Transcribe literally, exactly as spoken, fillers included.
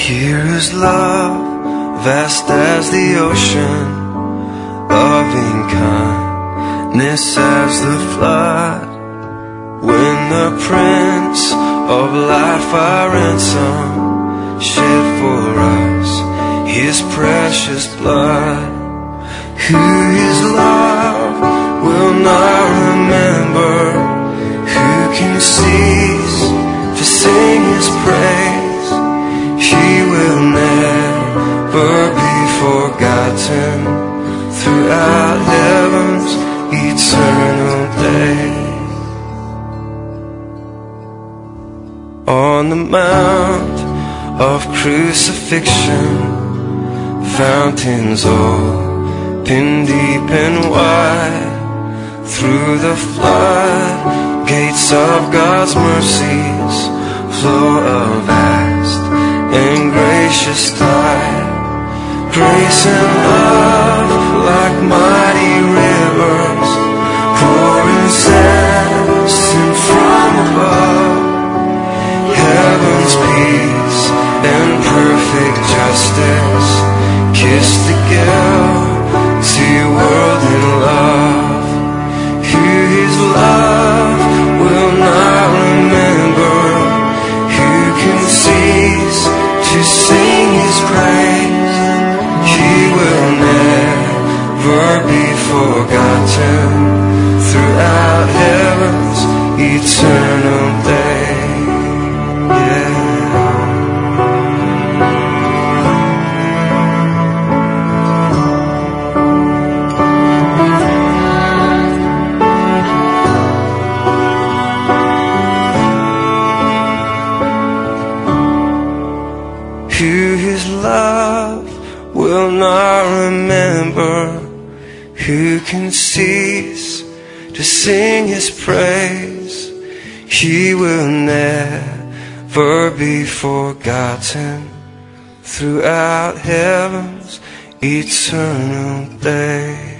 Here is love, vast as the ocean, loving kindness as the flood. When the Prince of Life, our ransom, shed for us His precious blood. Who His love will not remember, who can cease to sing His praise? He will never be forgotten throughout heaven's eternal day. On the mount of crucifixion, fountains open deep and wide. Through the flood gates of God's mercies flow a vast and gracious tide. Grace and love like mighty rivers, pouring sent from above. Heaven's peace and perfect justice kiss the guilty world in love. Who His love will not remember, who can cease to sing His praise? He will never be forgotten throughout heaven's eternal day. Who His love will not remember, who can cease to sing His praise? He will never be forgotten throughout heaven's eternal day.